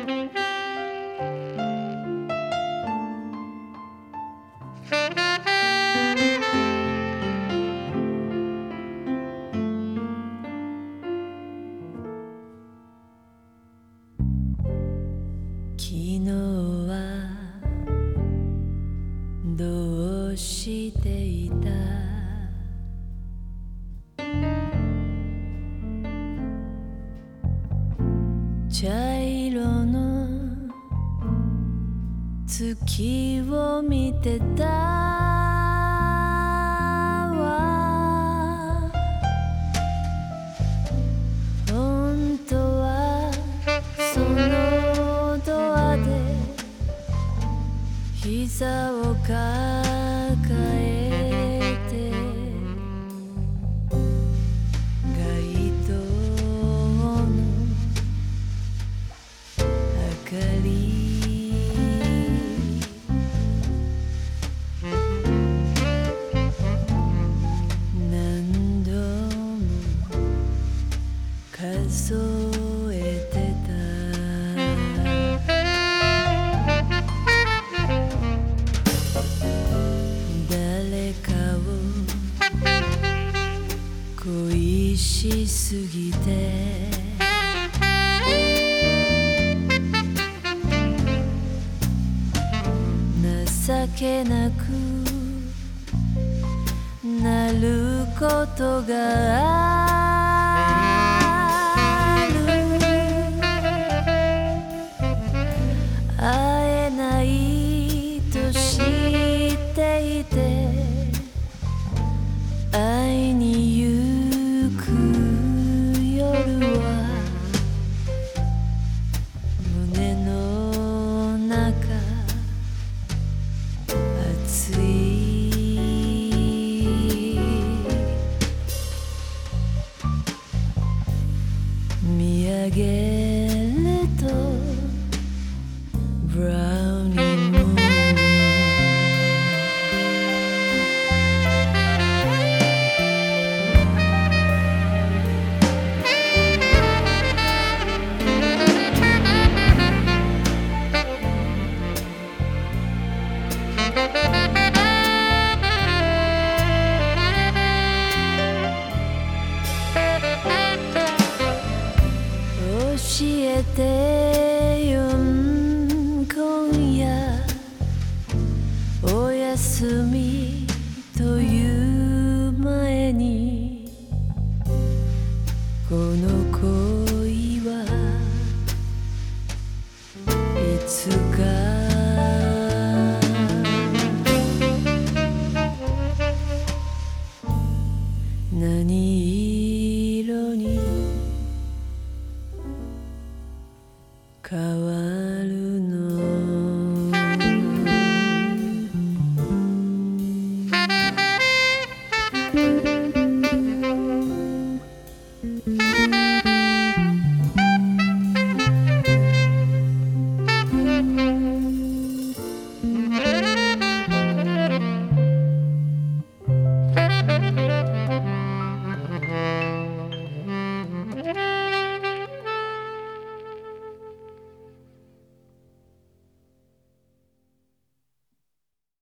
昨日はどうしていた？茶色の月を見てたわ。本当はそのドアで膝を抱えて街灯の明かり何度も数えてた。誰かを恋しすぎて情けなくなることがある。会えないと知っていて会いに行く夜は胸の中熱い。見上げるとブラウニームーン。教えてよ今夜おやすみという前にこの恋はいつか